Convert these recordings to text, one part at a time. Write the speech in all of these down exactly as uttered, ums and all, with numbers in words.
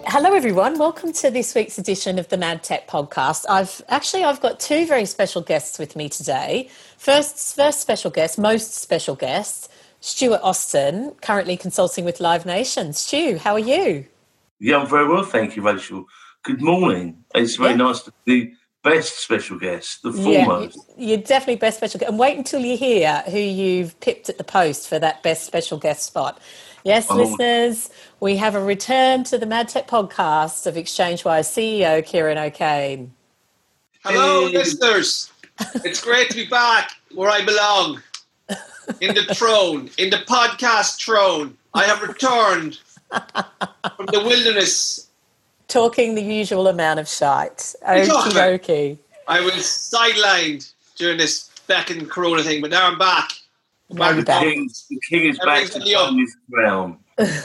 Hello, everyone. Welcome to this week's edition of the Mad Tech Podcast. I've actually I've got two very special guests with me today. First, first special guest, most special guest, Stuart Austin, currently consulting with Live Nation. Stu, how are you? Yeah, I'm very well, thank you, Rachel. Good morning. It's very yeah. nice to be best special guest, the foremost. Yeah, you're definitely best special guest. And wait until you hear who you've pipped at the post for that best special guest spot. Yes, I'm listeners, all... we have a return to the Mad Tech Podcast of ExchangeWise C E O Kieran O'Kane. Hello, hey. listeners. It's great to be back where I belong, in the throne, in the podcast throne. I have returned from the wilderness. Talking the usual amount of shite. Okie dokie. I was sidelined during this feckin' corona thing, but now I'm back. Back the, king, the king is back to his crown.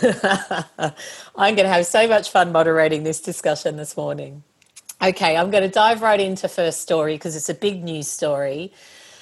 I'm going to have so much fun moderating this discussion this morning. Okay, I'm going to dive right into first story because it's a big news story.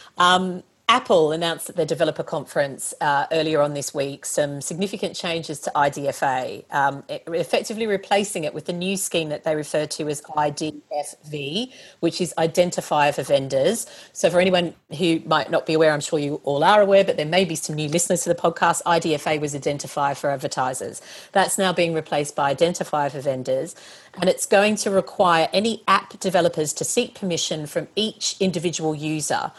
Um, Apple announced at their developer conference uh, earlier on this week some significant changes to I D F A, um, effectively replacing it with the new scheme that they refer to as I D F V, which is Identifier for Vendors. So for anyone who might not be aware, I'm sure you all are aware, but there may be some new listeners to the podcast, I D F A was Identifier for Advertisers. That's now being replaced by Identifier for Vendors, and it's going to require any app developers to seek permission from each individual user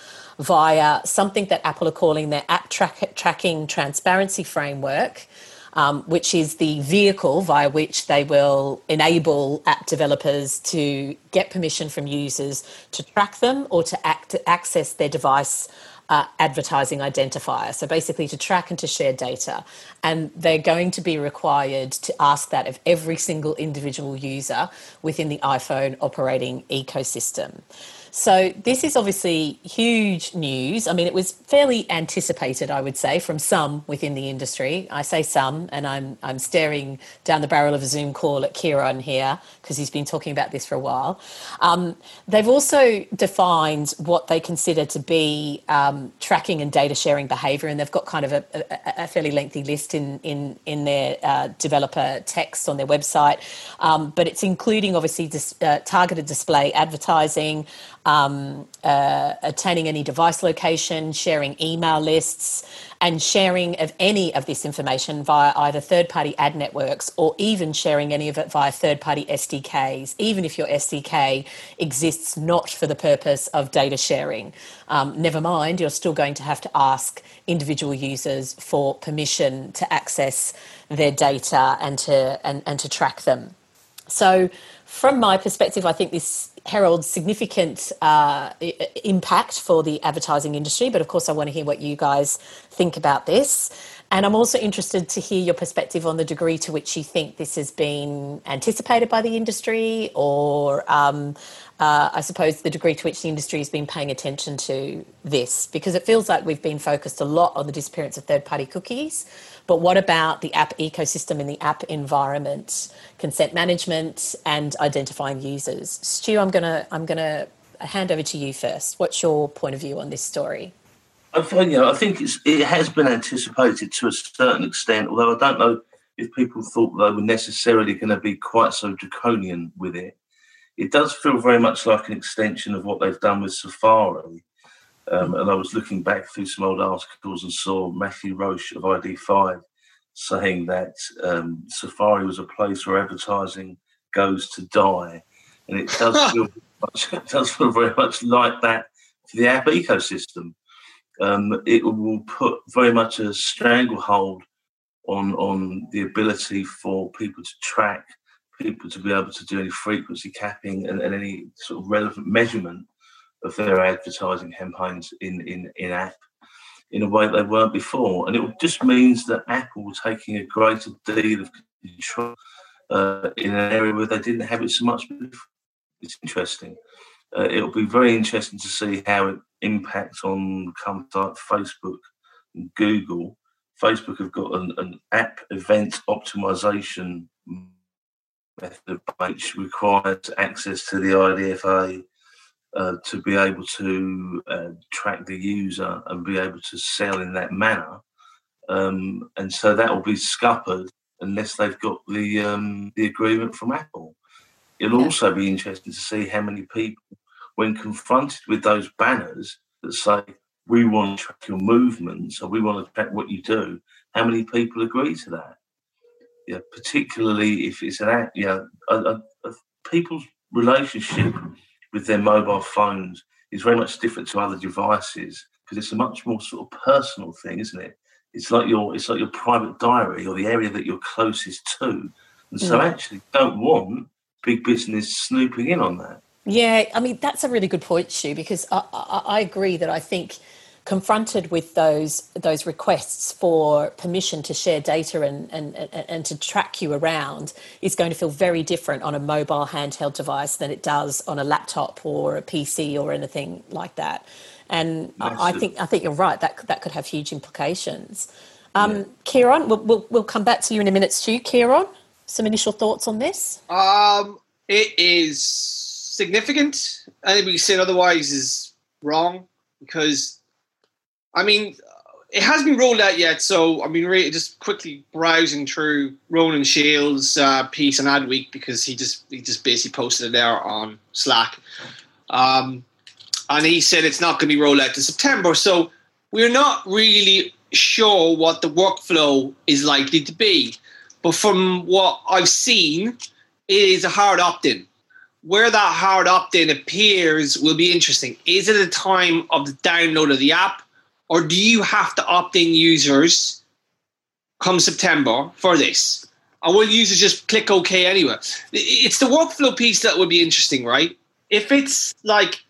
via something that Apple are calling their App track- Tracking Transparency Framework, um, which is the vehicle via which they will enable app developers to get permission from users to track them or to act- access their device uh, advertising identifier. So basically to track and to share data. And they're going to be required to ask that of every single individual user within the iPhone operating ecosystem. So this is obviously huge news. I mean, it was fairly anticipated, I would say, from some within the industry. I say some, and I'm I'm staring down the barrel of a Zoom call at Kieran here because he's been talking about this for a while. Um, they've also defined what they consider to be um, tracking and data sharing behaviour, and they've got kind of a, a, a fairly lengthy list in in in their uh, developer text on their website. Um, but it's including obviously dis, uh, targeted display advertising. Um, uh, attaining any device location, sharing email lists, and sharing of any of this information via either third-party ad networks or even sharing any of it via third-party S D Ks, even if your S D K exists not for the purpose of data sharing. Um, never mind, you're still going to have to ask individual users for permission to access their data and to and, and to track them. So from my perspective, I think this heralds significant uh, impact for the advertising industry, but of course I want to hear what you guys think about this. And I'm also interested to hear your perspective on the degree to which you think this has been anticipated by the industry, or um, uh, I suppose the degree to which the industry has been paying attention to this, because it feels like we've been focused a lot on the disappearance of third-party cookies. But what about the app ecosystem and the app environment, consent management, and identifying users? Stu, I'm gonna I'm gonna hand over to you first. What's your point of view on this story? I find, you know, I think it's, it has been anticipated to a certain extent, although I don't know if people thought they were necessarily going to be quite so draconian with it. It does feel very much like an extension of what they've done with Safari. Um, and I was looking back through some old articles and saw Matthew Roche of I D five saying that um, Safari was a place where advertising goes to die. And it does feel much, it does feel very much like that for the app ecosystem. Um, it will put very much a stranglehold on on the ability for people to track, people to be able to do any frequency capping and, and any sort of relevant measurement of their advertising campaigns in, in, in app in a way they weren't before. And it just means that Apple were taking a greater deal of control uh, in an area where they didn't have it so much before. It's interesting. Uh, it'll be very interesting to see how it impacts on companies like Facebook and Google. Facebook have got an, an app event optimization method which requires access to the I D F A uh, to be able to uh, track the user and be able to sell in that manner. Um, and so that will be scuppered unless they've got the um, the agreement from Apple. It'll Yeah. also be interesting to see how many people, when confronted with those banners that say, we want to track your movements or we want to track what you do, how many people agree to that? Yeah, particularly if it's an act, you know, a, a, a people's relationship with their mobile phones is very much different to other devices because it's a much more sort of personal thing, isn't it? It's like your it's like your private diary or the area that you're closest to, and so Mm. actually don't want big business snooping in on that. Yeah, I mean, that's a really good point, Stu, because I, I, I agree that I think confronted with those those requests for permission to share data and, and, and, and to track you around is going to feel very different on a mobile handheld device than it does on a laptop or a P C or anything like that. And I I think I think you're right, that, that could have huge implications. Um, Yeah. Kieran, we'll, we'll, we'll come back to you in a minute, Stu. Kieran, some initial thoughts on this? Um, it is significant. Anybody saying otherwise is wrong because, I mean, it hasn't been rolled out yet. So, I mean, really just quickly browsing through Ronan Shields' uh, piece on Adweek because he just he just basically posted it there on Slack, um, and he said it's not going to be rolled out to September. So we're not really sure what the workflow is likely to be. But from what I've seen, it is a hard opt-in. Where that hard opt-in appears will be interesting. Is it at the time of the download of the app, or do you have to opt-in users come September for this? Or will users just click OK anyway? It's the workflow piece that would be interesting, right? If it's like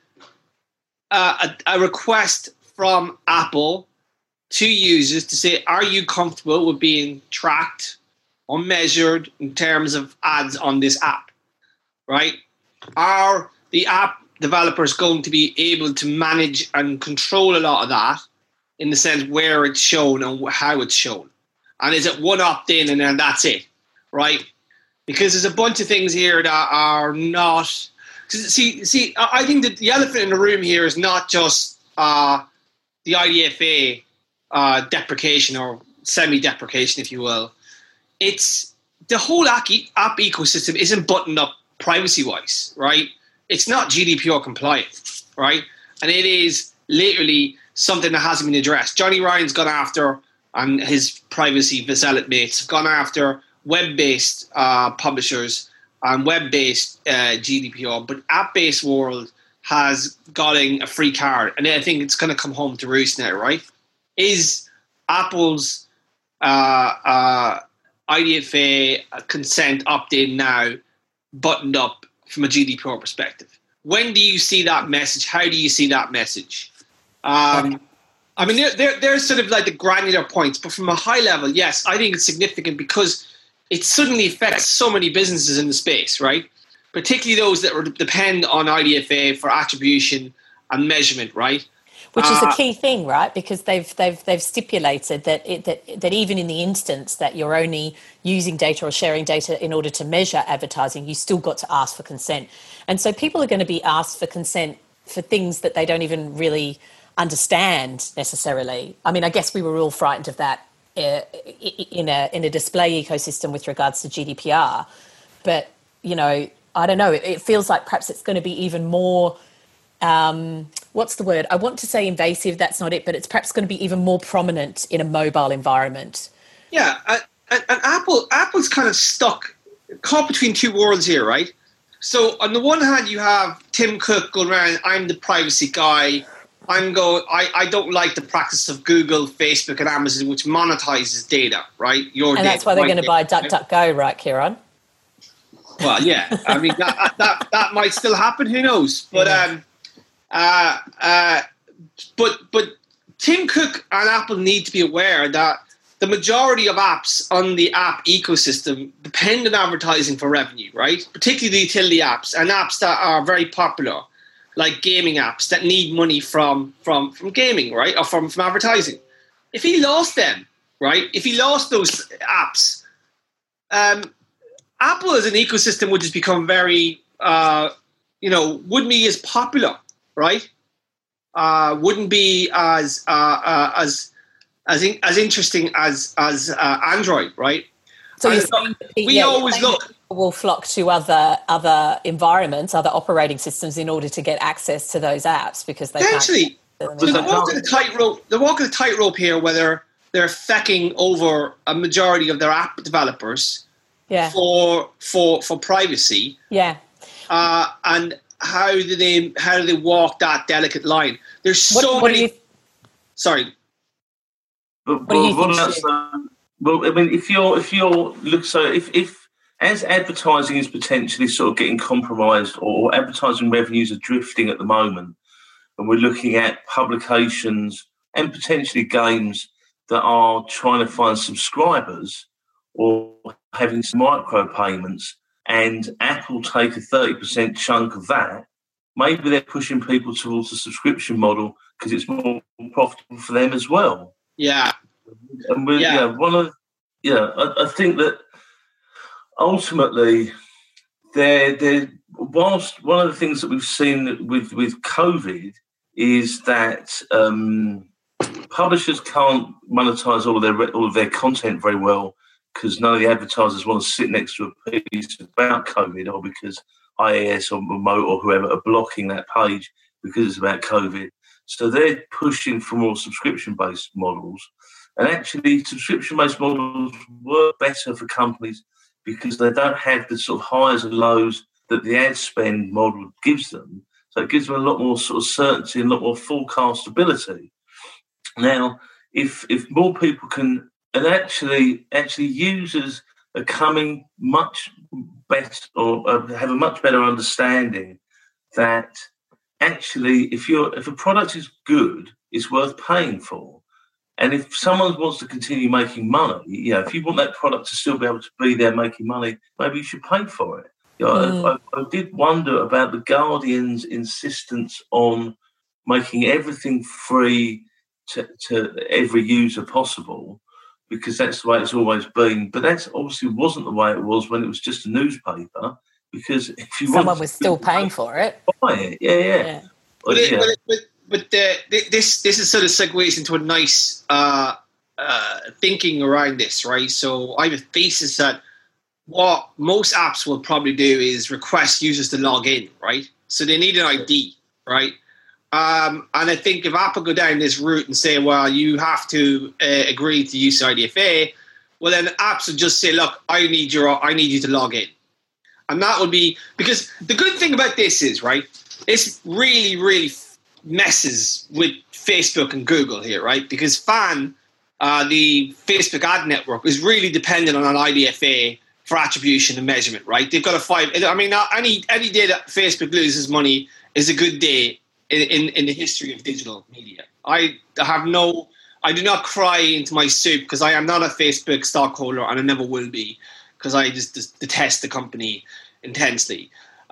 a, a, a request from Apple to users to say, are you comfortable with being tracked or measured in terms of ads on this app, right? Are the app developers going to be able to manage and control a lot of that in the sense where it's shown and how it's shown? And is it one opt-in and then that's it, right? Because there's a bunch of things here that are not... See, see, I think that the elephant in the room here is not just uh, the I D F A uh, deprecation or semi-deprecation, if you will. It's the whole app ecosystem isn't buttoned up privacy-wise, right? It's not G D P R compliant, right? And it is literally something that hasn't been addressed. Johnny Ryan's gone after, and his privacy zealot mates have gone after web-based uh, publishers and web-based uh, G D P R, but app-based world has gotten a free card, and I think it's going to come home to roost now, right? Is Apple's uh, uh, I D F A consent opt-in now buttoned up from a G D P R perspective? When do you see that message? How do you see that message? Um, I mean, they're, they're, they're sort of like the granular points, but from a high level, yes, I think it's significant because it suddenly affects so many businesses in the space, right? Particularly those that depend on I D F A for attribution and measurement, right? Which is Uh, a key thing, right? Because they've they've they've stipulated that it, that that even in the instance that you're only using data or sharing data in order to measure advertising, you still got to ask for consent. And so people are going to be asked for consent for things that they don't even really understand necessarily. I mean, I guess we were all frightened of that uh, in a in a display ecosystem with regards to G D P R, but you know, I don't know. It, it feels like perhaps it's going to be even more. Um, what's the word? I want to say invasive. That's not it, but it's perhaps going to be even more prominent in a mobile environment. Yeah, and, and Apple Apple's kind of stuck, caught between two worlds here, right? So on the one hand, you have Tim Cook going around, I'm the privacy guy. I'm going. I, I don't like the practice of Google, Facebook, and Amazon, which monetizes data, right? Your and data, that's why they're going to buy data, DuckDuckGo, right, Kieran? Well, yeah. I mean, that, that that might still happen. Who knows? But Yeah. um, uh, uh, but but Tim Cook and Apple need to be aware that the majority of apps on the app ecosystem depend on advertising for revenue, right? Particularly the utility apps and apps that are very popular, like gaming apps that need money from from from gaming, right, or from from advertising. If he lost them, right? If he lost those apps, um, Apple as an ecosystem would just become very, uh, you know, wouldn't be as popular, right? Uh, wouldn't be as uh, uh, as as in, as interesting as as uh, Android, right? So you're saying that, we yeah, always look. People will flock to other other environments, other operating systems in order to get access to those apps because they Essentially, can't. They're walking a tightrope. They're walking a tightrope here, whether they're fecking over a majority of their app developers yeah. for for for privacy. Yeah. Uh, and how do they how do they walk that delicate line? There's so what, what many. You, sorry. But, but what what else, uh, well, I mean, if you're if you're look so if if as advertising is potentially sort of getting compromised or advertising revenues are drifting at the moment, and we're looking at publications and potentially games that are trying to find subscribers or having some micro payments, and Apple take a thirty percent chunk of that, maybe they're pushing people towards a subscription model because it's more profitable for them as well. Yeah. And we, yeah. yeah, one of yeah, I, I think that ultimately they're, they're whilst one of the things that we've seen with, with COVID is that um, publishers can't monetize all of their all of their content very well because none of the advertisers want to sit next to a piece about COVID, or because I A S or Remote or whoever are blocking that page because it's about COVID. So they're pushing for more subscription-based models. And actually, subscription-based models work better for companies because they don't have the sort of highs and lows that the ad spend model gives them. So it gives them a lot more sort of certainty and a lot more forecastability. Now, if if more people can, and actually, actually users are coming much better or uh, have a much better understanding that actually, if you're if a product is good, it's worth paying for. And if someone wants to continue making money, you know, if you want that product to still be able to be there making money, maybe you should pay for it. You know, mm. I, I did wonder about the Guardian's insistence on making everything free to, to every user possible, because that's the way it's always been. But that obviously wasn't the way it was when it was just a newspaper. Because if you someone want was still paying for it, buy it, yeah, yeah. yeah. But, it, yeah. but, it, but but the, this this is sort of segues into a nice uh, uh, thinking around this, right? So I have a thesis that what most apps will probably do is request users to log in, right? So they need an I D, right? Um, and I think if Apple go down this route and say, well, you have to uh, agree to use I D F A, well, then apps would just say, look, I need your, I need you to log in. And that would be, because the good thing about this is, right, this really, really messes with Facebook and Google here, right? Because FAN, uh, the Facebook ad network, is really dependent on an I D F A for attribution and measurement, right? They've got a five, I mean, any any day that Facebook loses money is a good day in, in, in the history of digital media. I have no, I do not cry into my soup because I am not a Facebook stockholder and I never will be, because I just, just detest the company intensely.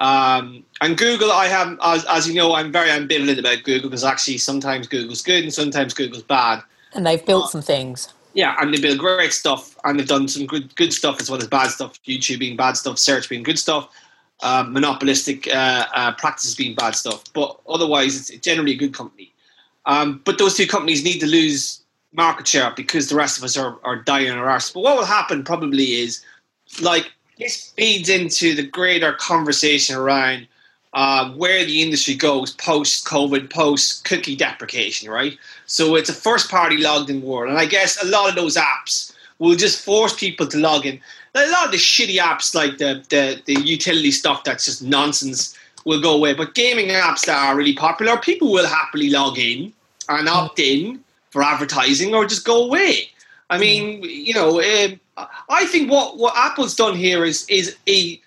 Um, and Google, I have, as, as you know, I'm very ambivalent about Google because actually sometimes Google's good and sometimes Google's bad. And they've built uh, some things. Yeah, and they build great stuff and they've done some good good stuff as well as bad stuff. YouTube being bad stuff, search being good stuff, uh, monopolistic uh, uh, practices being bad stuff. But otherwise, it's generally a good company. Um, but those two companies need to lose market share because the rest of us are, are dying on our arse. But what will happen probably is, like, this feeds into the greater conversation around uh, where the industry goes post-COVID, post-cookie deprecation, right? So it's a first-party logged-in world. And I guess a lot of those apps will just force people to log in. A lot of the shitty apps, like the, the, the utility stuff that's just nonsense, will go away. But gaming apps that are really popular, people will happily log in and opt in for advertising or just go away. I mean, you know, uh, I think what, what Apple's done here is is a,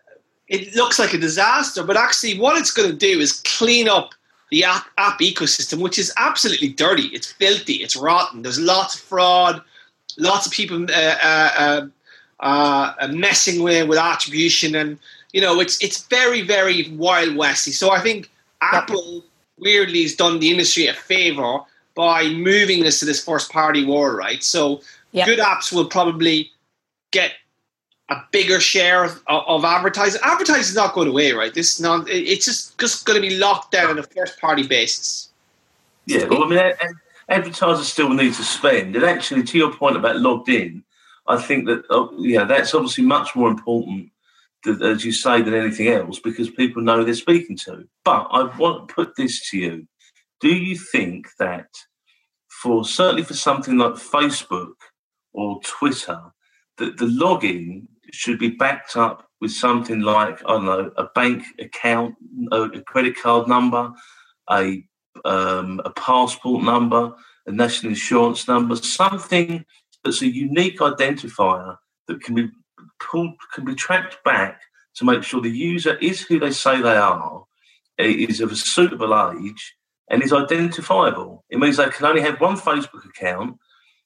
it looks like a disaster, but actually what it's going to do is clean up the app, app ecosystem, which is absolutely dirty. It's filthy. It's rotten. There's lots of fraud, lots of people uh, uh, uh, uh, messing with, with attribution, and, you know, it's it's very, very Wild Westy. So I think Apple weirdly has done the industry a favor by moving us to this first-party world, right? So yep. good apps will probably get a bigger share of, of advertising. Advertising is not going away, right? This is not. It's just, just going to be locked down on a first-party basis. Yeah, well, I mean, advertisers still need to spend. And actually, to your point about logged in, I think that, uh, yeah, that's obviously much more important, that, as you say, than anything else, because people know who they're speaking to. But I want to put this to you. Do you think that for, certainly for something like Facebook or Twitter, that the login should be backed up with something like, I don't know, a bank account, a credit card number, a um, a passport number, a national insurance number, something that's a unique identifier that can be pulled, can be tracked back to make sure the user is who they say they are, is of a suitable age, and is identifiable. It means they can only have one Facebook account,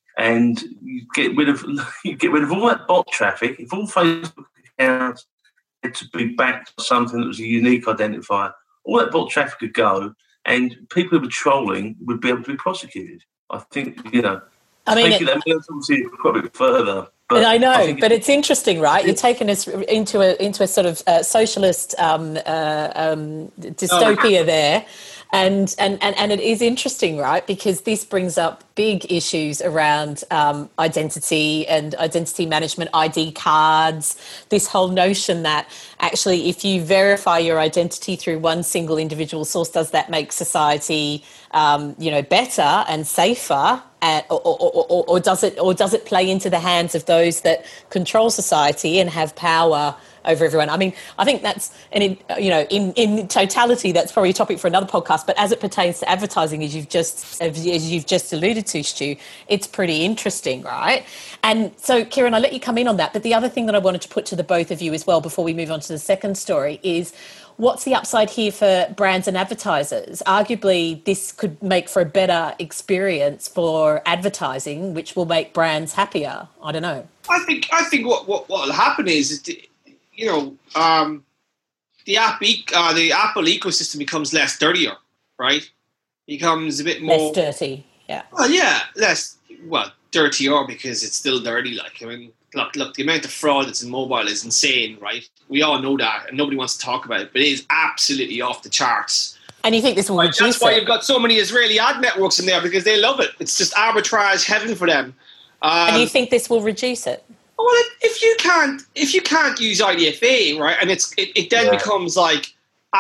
and you get rid of you get rid of all that bot traffic. If all Facebook accounts had to be backed by something that was a unique identifier, all that bot traffic could go, and people who were trolling would be able to be prosecuted. I think, you know, I mean, it, it, that's obviously quite a bit further. But I know, I but it's interesting, right? You're taking us into a into a sort of uh, socialist um, uh, um, dystopia oh. there. And, and and and it is interesting, right? Because this brings up big issues around um, identity and identity management, I D cards, this whole notion that actually if you verify your identity through one single individual source, does that make society, um, you know, better and safer? And, or, or, or, or does it or does it play into the hands of those that control society and have power over everyone? I mean, I think that's, and in, you know, in, in totality, that's probably a topic for another podcast. But as it pertains to advertising, as you've just as you've just alluded to, Stu, it's pretty interesting, right? And so, Kieran, I'll let you come in on that. But the other thing that I wanted to put to the both of you as well before we move on to the second story is, what's the upside here for brands and advertisers? Arguably, this could make for a better experience for advertising, which will make brands happier. I don't know. I think I think what what will happen is, is the, you know, um, the app e- uh, the Apple ecosystem becomes less dirtier, right? Becomes a bit more less dirty. Yeah. Well, yeah, less well dirtier because it's still dirty. Like, I mean, look, look, the amount of fraud that's in mobile is insane, right? We all know that, and nobody wants to talk about it, but it is absolutely off the charts. And you think this will reduce That's why it? You've got so many Israeli ad networks in there, because they love it. It's just arbitrage heaven for them. Um, and you think this will reduce it? Well, if you can't, if you can't use I D F A, right, and it's it, it then yeah. becomes like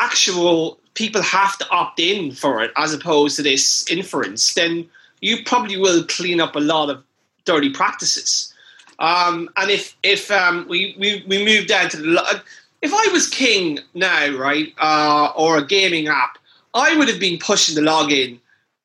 actual people have to opt in for it as opposed to this inference, then you probably will clean up a lot of dirty practices. Um, and if if um, we, we we move down to the, if I was king now, right, uh, or a gaming app, I would have been pushing the login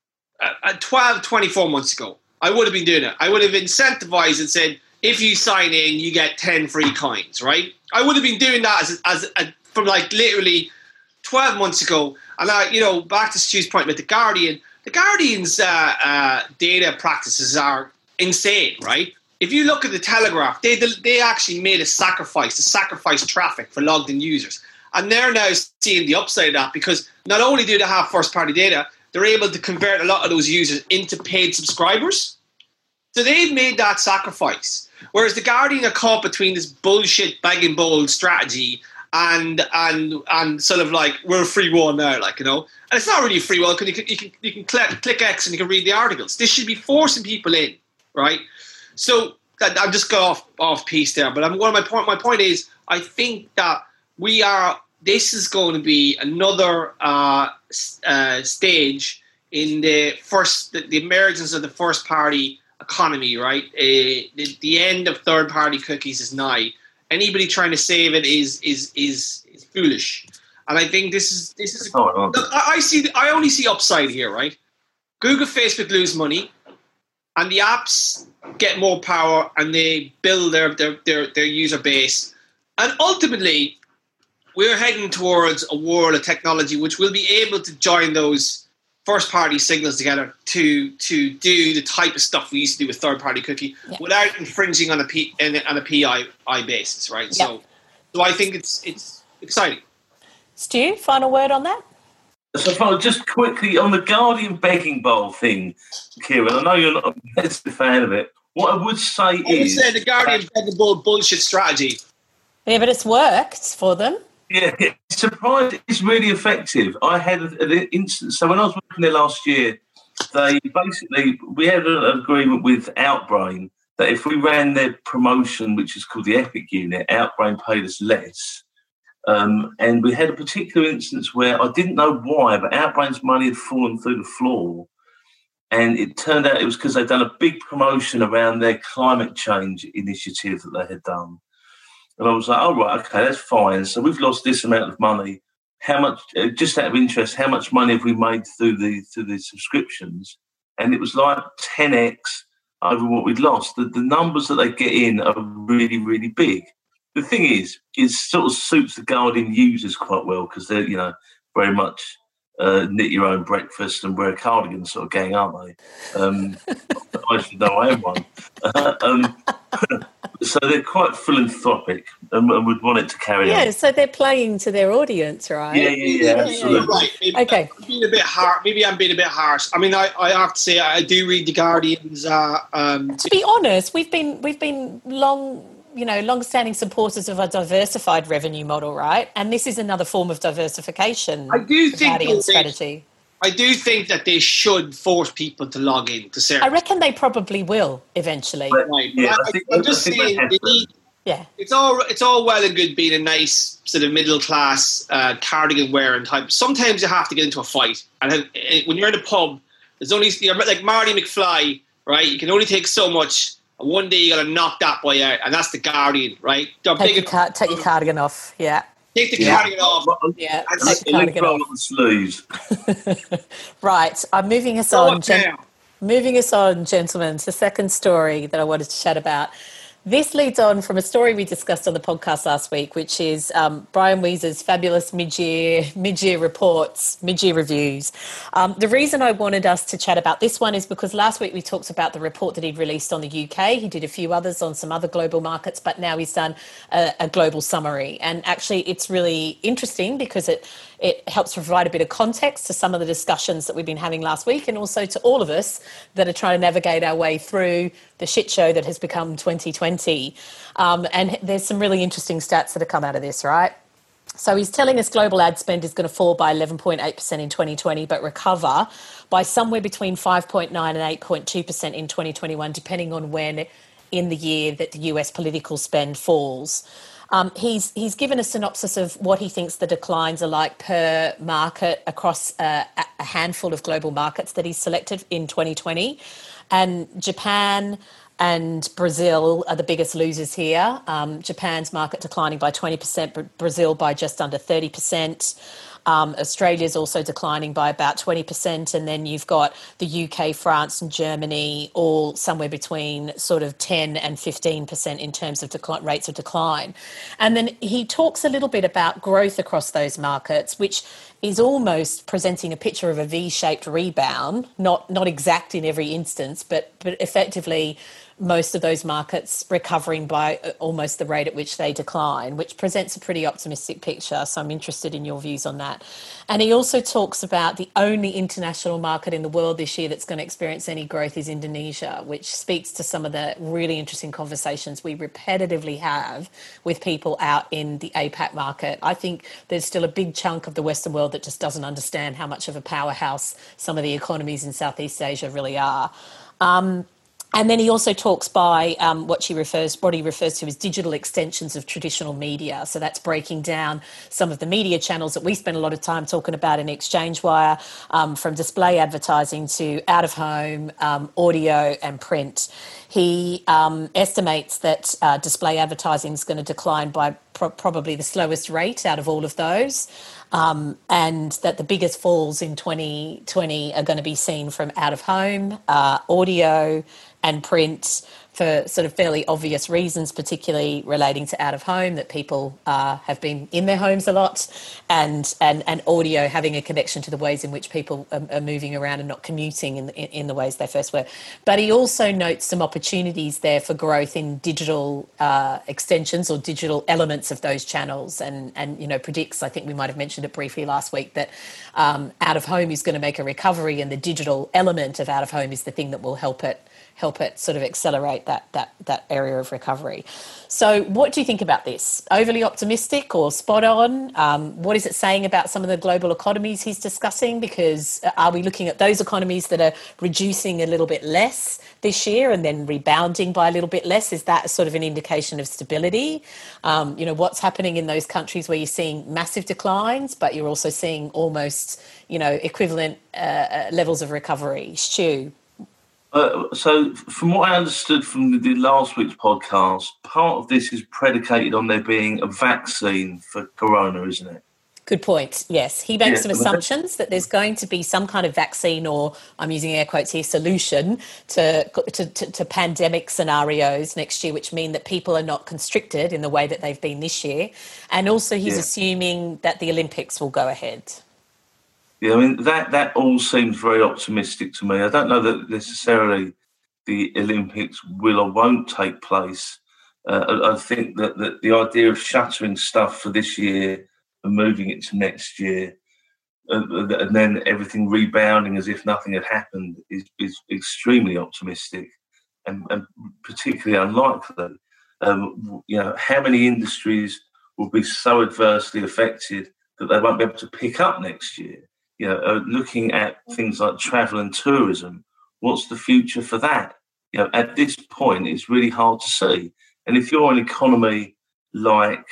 at twelve, twenty-four months ago. I would have been doing it. I would have incentivized and said, if you sign in, you get ten free coins, right? I would have been doing that as as a, from like literally twelve months ago. And I, you know, back to Stu's point with the Guardian, the Guardian's uh, uh, data practices are insane, right? If you look at the Telegraph, they they actually made a sacrifice to sacrifice traffic for logged in users. And they're now seeing the upside of that, because not only do they have first-party data, they're able to convert a lot of those users into paid subscribers. So they've made that sacrifice. Whereas the Guardian are caught between this bullshit bag and bold strategy and and and sort of like, we're a free wall now, like, you know. And it's not really a free wall, because you can you can you can click, click X and you can read the articles. This should be forcing people in, right? So I'm just got off off piece there, but I'm one of my point. My point is, I think that we are. This is going to be another uh, uh, stage in the first, the, the emergence of the first party economy. Right, uh, the, the end of third party cookies is nigh. Anybody trying to save it is is is, is foolish. And I think this is this is. Oh, look, I, I see. I only see upside here. Right, Google, Facebook lose money, and the apps get more power, and they build their, their their their user base, and ultimately we're heading towards a world of technology which will be able to join those first party signals together to to do the type of stuff we used to do with third party cookie yeah. without infringing on a P on a P I basis, right? Yeah. So so I think it's it's exciting. Stu, final word on that? So just quickly on the Guardian begging bowl thing, Kieran, I know you're not a massive fan of it. What I would say I is... I would say the Guardian begging bowl bullshit strategy. Yeah, but it's worked for them. Yeah, it's surprised. It's really effective. I had an instance... So when I was working there last year, they basically... We had an agreement with Outbrain that if we ran their promotion, which is called the Epic Unit, Outbrain paid us less. Um, and we had a particular instance where I didn't know why, but Outbrain's money had fallen through the floor. And it turned out it was because they'd done a big promotion around their climate change initiative that they had done. And I was like, oh, right, okay, that's fine. So we've lost this amount of money. How much, just out of interest, how much money have we made through the through the subscriptions? And it was like ten x over what we'd lost. The, the numbers that they get in are really, really big. The thing is, it sort of suits the Guardian users quite well because they're, you know, very much uh, knit your own breakfast and wear a cardigan sort of gang, aren't they? Um, I should know I am one. um, so they're quite philanthropic and, and would want it to carry yeah, on. Yeah, so they're playing to their audience, right? Yeah, yeah, yeah, absolutely. You're right. Maybe okay. I'm being a bit harsh. Maybe I'm being a bit harsh. I mean, I, I have to say I do read the Guardian's. Uh, um, to be honest, we've been we've been long. you know, long-standing supporters of a diversified revenue model, right? And this is another form of diversification. I do think Guardian strategy. I do think that they should force people to log in to service. I reckon they probably will eventually. Right. Yeah, I, I think, I'm just saying, they need, yeah, it's all it's all well and good being a nice sort of middle class uh, cardigan wearing type. Sometimes you have to get into a fight, and have, when you're in a pub, there's only you're like Marty McFly, right? You can only take so much. One day you're going to knock that boy out, and that's the Guardian, right? Don't take, your car- take your cardigan off, yeah. Take the yeah. cardigan off. Yeah, and take the cardigan off. Right, I'm moving us Go on. Gen- moving us on, gentlemen, to the second story that I wanted to chat about. This leads on from a story we discussed on the podcast last week, which is um, Brian Weezer's fabulous mid-year mid-year reports, mid-year reviews. Um, the reason I wanted us to chat about this one is because last week we talked about the report that he'd released on the U K. He did a few others on some other global markets, but now he's done a, a global summary. And actually it's really interesting because it It helps provide a bit of context to some of the discussions that we've been having last week, and also to all of us that are trying to navigate our way through the shit show that has become twenty twenty. Um, and there's some really interesting stats that have come out of this, right? So he's telling us global ad spend is going to fall by eleven point eight percent in twenty twenty, but recover by somewhere between five point nine and eight point two percent in twenty twenty-one, depending on when in the year that the U S political spend falls. Um, he's he's given a synopsis of what he thinks the declines are like per market across uh, a handful of global markets that he's selected in twenty twenty. And Japan and Brazil are the biggest losers here. Um, Japan's market declining by twenty percent, Brazil by just under thirty percent. Um, Australia's also declining by about twenty percent, and then you've got the U K, France and Germany all somewhere between sort of ten and fifteen percent in terms of decline, rates of decline. And then he talks a little bit about growth across those markets, which is almost presenting a picture of a V-shaped rebound, not not exact in every instance, but but effectively most of those markets recovering by almost the rate at which they decline, which presents a pretty optimistic picture. So I'm interested in your views on that. And he also talks about the only international market in the world this year that's going to experience any growth is Indonesia, which speaks to some of the really interesting conversations we repetitively have with people out in the APAC market. I think there's still a big chunk of the Western world that just doesn't understand how much of a powerhouse some of the economies in Southeast Asia really are. Um, And then he also talks by um, what she refers, what he refers to as digital extensions of traditional media. So that's breaking down some of the media channels that we spend a lot of time talking about in ExchangeWire, um, from display advertising to out of home, um, audio and print. He um, estimates that uh, display advertising is going to decline by pro- probably the slowest rate out of all of those. Um, and that the biggest falls in twenty twenty are going to be seen from out of home, uh, audio and print, for sort of fairly obvious reasons, particularly relating to out of home, that people uh, have been in their homes a lot, and, and and audio having a connection to the ways in which people are, are moving around and not commuting in, in in the ways they first were. But he also notes some opportunities there for growth in digital uh, extensions or digital elements of those channels, and and you know predicts, I think we might have mentioned it briefly last week, that um, out of home is going to make a recovery, and the digital element of out of home is the thing that will help it help it sort of accelerate accelerate that that that area of recovery. So what do you think about this? Overly optimistic or spot on? Um, what is it saying about some of the global economies he's discussing? Because are we looking at those economies that are reducing a little bit less this year and then rebounding by a little bit less? Is that sort of an indication of stability? Um, you know, what's happening in those countries where you're seeing massive declines, but you're also seeing almost, you know, equivalent uh, levels of recovery? Stu? Uh, so, from what I understood from the, the last week's podcast, part of this is predicated on there being a vaccine for corona, isn't it? Good point. Yes. He makes Yeah, some assumptions that there's going to be some kind of vaccine, or I'm using air quotes here, solution to, to, to, to pandemic scenarios next year, which mean that people are not constricted in the way that they've been this year. And also he's yeah. assuming that the Olympics will go ahead. Yeah, I mean, that, that all seems very optimistic to me. I don't know that necessarily the Olympics will or won't take place. Uh, I, I think that, that the idea of shuttering stuff for this year and moving it to next year, uh, and then everything rebounding as if nothing had happened, is, is extremely optimistic and, and particularly unlikely. Um, you know, how many industries will be so adversely affected that they won't be able to pick up next year? You know, uh, looking at things like travel and tourism, what's the future for that? You know, at this point, it's really hard to see. And if you're an economy like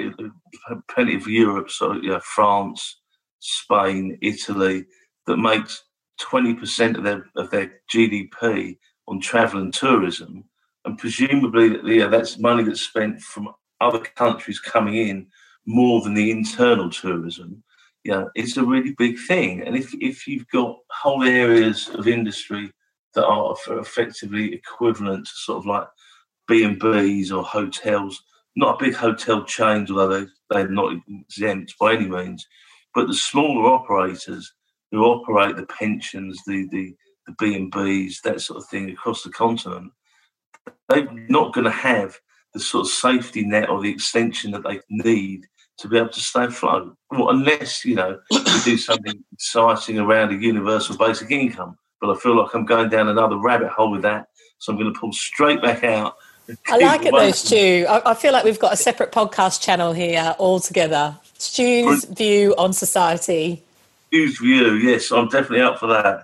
uh, plenty of Europe, so you know, France, Spain, Italy, that makes twenty percent of their of their G D P on travel and tourism, and presumably you know, that's money that's spent from other countries coming in more than the internal tourism. Yeah, it's a really big thing. And if if you've got whole areas of industry that are effectively equivalent to sort of like B and B's or hotels, not big hotel chains, although they, they're not exempt by any means, but the smaller operators who operate the pensions, the, the, the B and B's, that sort of thing across the continent, they're not going to have the sort of safety net or the extension that they need to be able to stay afloat. Well, unless, you know, we do something exciting around a universal basic income. But I feel like I'm going down another rabbit hole with that, so I'm going to pull straight back out. I like it though, Stu. I, I feel like we've got a separate podcast channel here altogether. Stu's view on society. Stu's view, yes, I'm definitely up for that.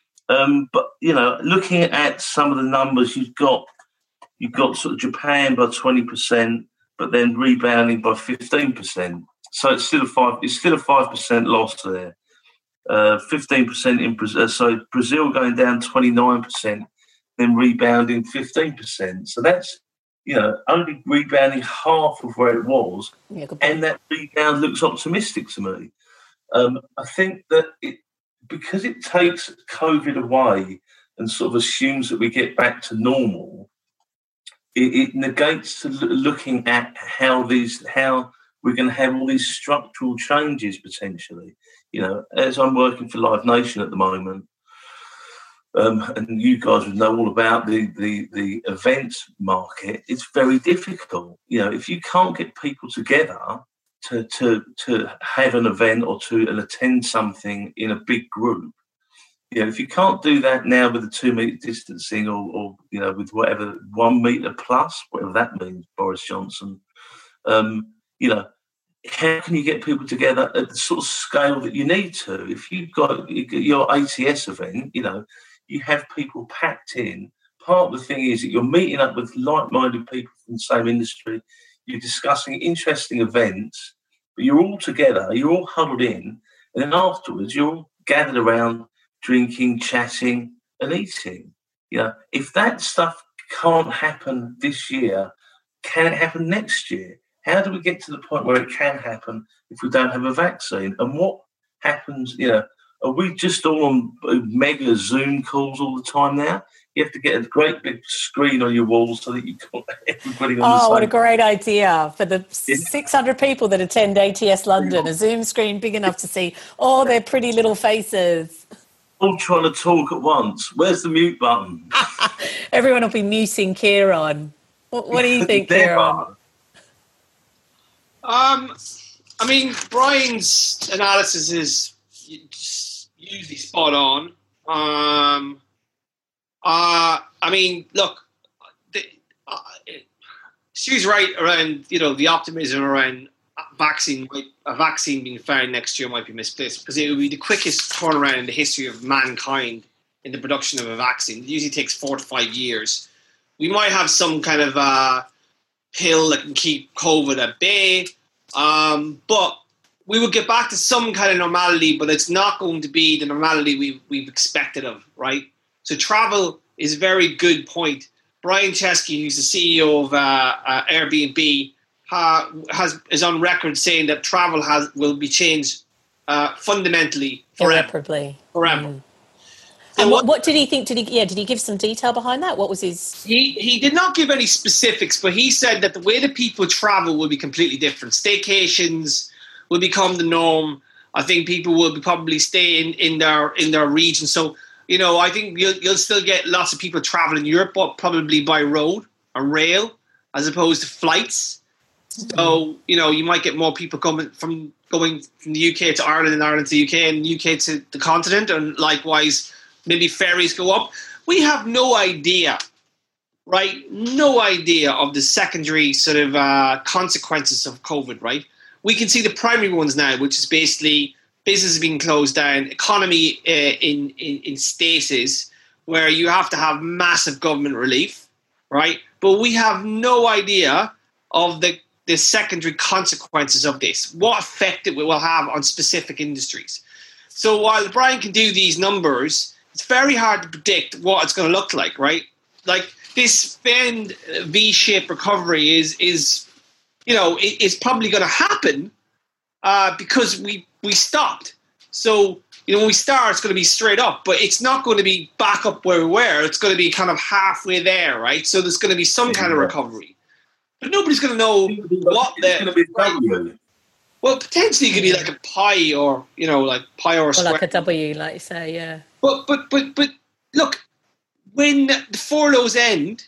Um, but, you know, looking at some of the numbers, you've got, you've got sort of Japan by twenty percent, but then rebounding by fifteen percent. So it's still a five. It's still a five percent loss there. Uh, fifteen percent in Brazil. So Brazil going down twenty nine percent, then rebounding fifteen percent. So that's you know only rebounding half of where it was, yeah, and that rebound looks optimistic to me. Um, I think that it because it takes COVID away and sort of assumes that we get back to normal. It, it negates to looking at how these how we're going to have all these structural changes potentially. You know, as I'm working for Live Nation at the moment, um, and you guys would know all about the, the the event market. It's very difficult. You know, if you can't get people together to to to have an event or to and attend something in a big group. You know, if you can't do that now with the two metre distancing or, or, you know, with whatever, one metre plus, whatever that means, Boris Johnson, um, you know, how can you get people together at the sort of scale that you need to? If you've got your A T S event, you know, you have people packed in. Part of the thing is that you're meeting up with like-minded people from the same industry. You're discussing interesting events, but you're all together, you're all huddled in, and then afterwards you're all gathered around drinking, chatting, and eating. You know, if that stuff can't happen this year, can it happen next year? How do we get to the point where it can happen if we don't have a vaccine? And what happens, you know, are we just all on mega Zoom calls all the time now? You have to get a great big screen on your walls so that you've got everybody on oh, the same. Oh, what a great idea for the six hundred people that attend A T S London, a Zoom screen big enough to see all their pretty little faces. All trying to talk at once. Where's the mute button? Everyone will be muting Kieran. What, what do you think, Kieran? Um, I mean, Brian's analysis is usually spot on. Um, uh, I mean, look, the, uh, she's right around, you know, the optimism around vaccine, a vaccine being found next year might be misplaced, because it would be the quickest turnaround in the history of mankind in the production of a vaccine. It usually takes four to five years. We might have some kind of uh, pill that can keep COVID at bay, um, but we will get back to some kind of normality, but it's not going to be the normality we've, we've expected of, right? So travel is a very good point. Brian Chesky, who's the C E O of uh, uh, Airbnb, uh, has is on record saying that travel has will be changed uh, fundamentally forever. Irreparably. Forever. Mm. So and what, what did he think? Did he yeah? Did he give some detail behind that? What was his? He he did not give any specifics, but he said that the way that people travel will be completely different. Staycations will become the norm. I think people will be probably stay in, in their in their region. So, you know, I think you'll you'll still get lots of people traveling Europe, but probably by road or rail as opposed to flights. Mm-hmm. So, you know, you might get more people coming from going from the U K to Ireland and Ireland to the U K and U K to the continent, and likewise maybe ferries go up. We have no idea, right? No idea of the secondary sort of uh, consequences of COVID, right? We can see the primary ones now, which is basically businesses being closed down, economy uh, in, in, in stasis where you have to have massive government relief, right? But we have no idea of the, the secondary consequences of this, what effect it will have on specific industries. So while Brian can do these numbers, it's very hard to predict what it's going to look like, right? Like this spend V-shaped recovery is, is you know, it, it's probably going to happen uh, because we, we stopped. So, you know, when we start, it's going to be straight up, but it's not going to be back up where we were. It's going to be kind of halfway there, right? So there's going to be some kind of recovery. But nobody's going to know what the... Right? Well, potentially it could be like a pi or, you know, like pi or a square. Or like a W, like you say, yeah. But, but, but, but look, when the furloughs end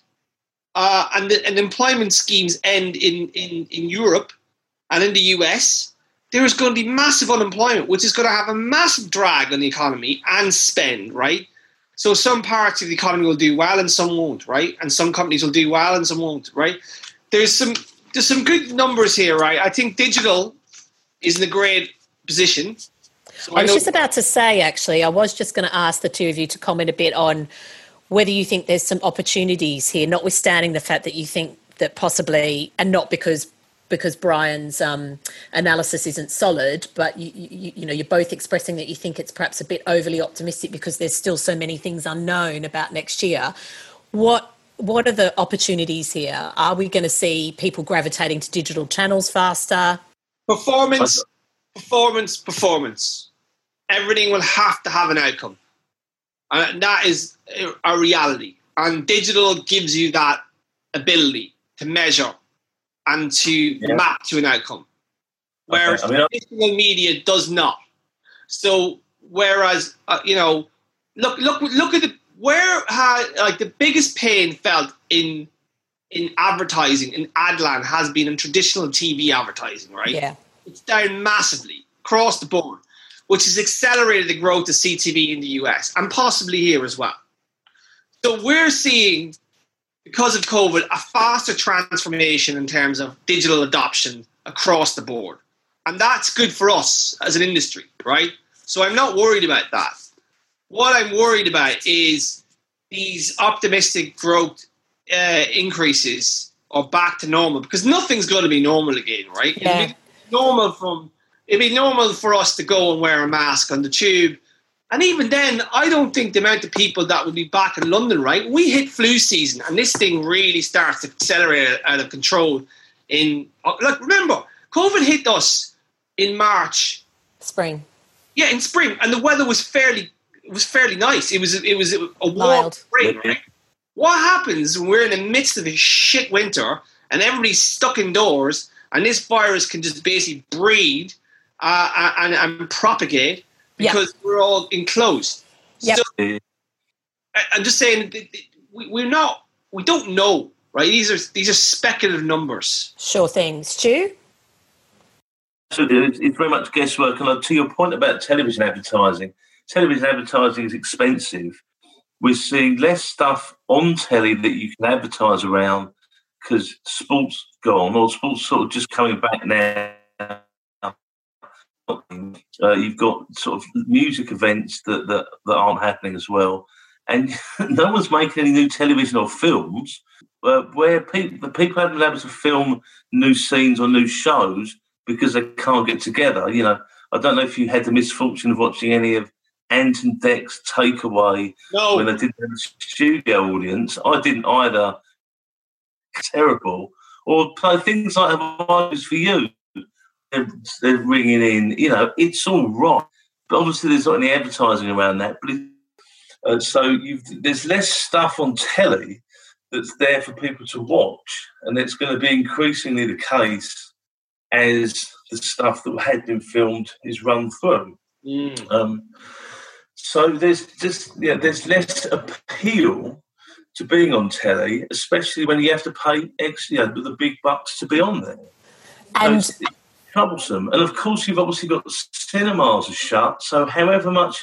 uh, and, the, and employment schemes end in, in, in Europe and in the U S, there is going to be massive unemployment, which is going to have a massive drag on the economy and spend, right? So some parts of the economy will do well and some won't, right? And some companies will do well and some won't, right? There's some there's some good numbers here, right? I think digital is in a great position. So I was I just about to say, actually, I was just going to ask the two of you to comment a bit on whether you think there's some opportunities here, notwithstanding the fact that you think that possibly, and not because because Brian's um, analysis isn't solid, but you, you, you know, you're both expressing that you think it's perhaps a bit overly optimistic because there's still so many things unknown about next year. What what are the opportunities here? Are we going to see people gravitating to digital channels faster? Performance, performance, performance. Everything will have to have an outcome. And that is a reality. And digital gives you that ability to measure and to yeah. map to an outcome. Whereas okay. I mean, traditional media does not. So whereas, uh, you know, look, look, look at the, where ha, like the biggest pain felt in in advertising, in Adland, has been in traditional T V advertising, right? Yeah. It's down massively across the board, which has accelerated the growth of C T V in the U S and possibly here as well. So we're seeing, because of COVID, a faster transformation in terms of digital adoption across the board. And that's good for us as an industry, right? So I'm not worried about that. What I'm worried about is these optimistic growth uh, increases or back to normal, because nothing's going to be normal again, right? Yeah. It'd be normal from, it'd be normal for us to go and wear a mask on the tube. And even then, I don't think the amount of people that will be back in London, right? We hit flu season and this thing really starts to accelerate out of control. In Like, remember, COVID hit us in March. Spring. Yeah, in spring. And the weather was fairly it was fairly nice. It was, it was a warm Mild. spring, right? What happens when we're in the midst of a shit winter and everybody's stuck indoors and this virus can just basically breed uh, and, and propagate because yep. we're all enclosed? Yep. So, I'm just saying, we're not, we don't know, right? These are these are speculative numbers. Sure thing. Stu? So it's, it's very much guesswork. And to your point about television advertising, television advertising is expensive. We're seeing less stuff on telly that you can advertise around because sports gone, or sports sort of just coming back now. Uh, you've got sort of music events that, that, that aren't happening as well. And no one's making any new television or films uh, where people, the people haven't been able to film new scenes or new shows because they can't get together. You know, I don't know if you had the misfortune of watching any of Ant and Dec's Takeaway no. when they did the studio audience. I didn't either. Terrible. Or play things like Advice for You. They're, they're ringing in. You know, it's all right. But obviously there's not any advertising around that. But it, uh, so you've, there's less stuff on telly that's there for people to watch. And it's going to be increasingly the case as the stuff that had been filmed is run through. Mm. Um, so there's just yeah, there's less appeal to being on telly, especially when you have to pay extra, you know, the big bucks to be on there. And so it's, it's troublesome. And of course, you've obviously got cinemas are shut. So however much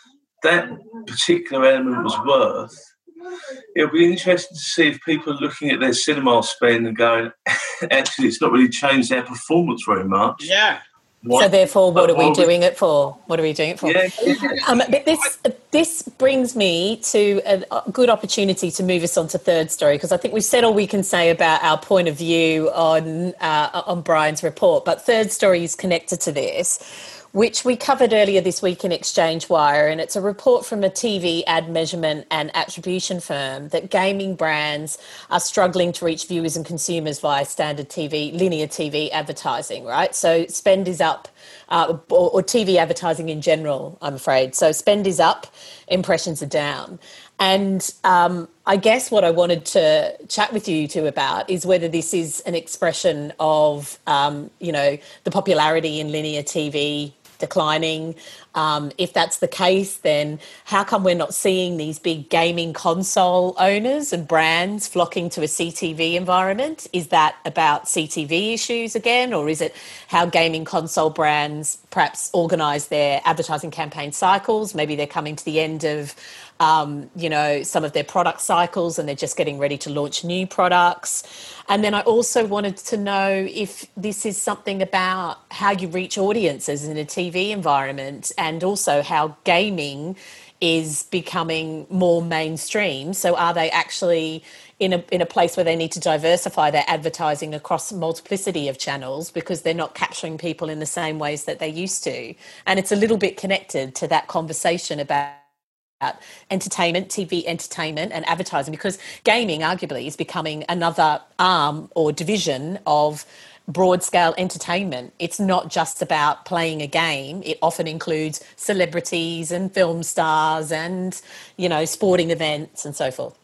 that particular element was worth, it'll be interesting to see if people are looking at their cinema spend and going, actually, it's not really changed their performance very much. Yeah. What? So therefore, what are we doing it for? What are we doing it for? Yeah. Um, but this this brings me to a good opportunity to move us on to third story, because I think we've said all we can say about our point of view on uh, on Brian's report. But third story is connected to this, which we covered earlier this week in Exchange Wire, and it's a report from a T V ad measurement and attribution firm that gaming brands are struggling to reach viewers and consumers via standard T V, linear T V advertising, right? So spend is up, uh, or, or T V advertising in general, I'm afraid. So spend is up, impressions are down. And um, I guess what I wanted to chat with you two about is whether this is an expression of, um, you know, the popularity in linear T V declining. Um, if that's the case, then how come we're not seeing these big gaming console owners and brands flocking to a C T V environment? Is that about C T V issues again, or is it how gaming console brands perhaps organise their advertising campaign cycles? Maybe they're coming to the end of Um, you know, some of their product cycles and they're just getting ready to launch new products. And then I also wanted to know if this is something about how you reach audiences in a T V environment, and also how gaming is becoming more mainstream. So are they actually in a in a place where they need to diversify their advertising across multiplicity of channels because they're not capturing people in the same ways that they used to? And it's a little bit connected to that conversation about entertainment, T V entertainment and advertising, because gaming arguably is becoming another arm or division of broad-scale entertainment. It's not just about playing a game. It often includes celebrities and film stars and, you know, sporting events and so forth.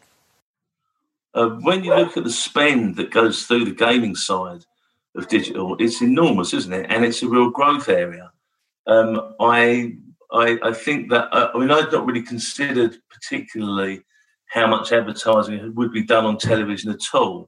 Uh, when you look at the spend that goes through the gaming side of digital, it's enormous, isn't it? And it's a real growth area. Um, I... I, I think that, uh, I mean, I've not really considered particularly how much advertising would be done on television at all.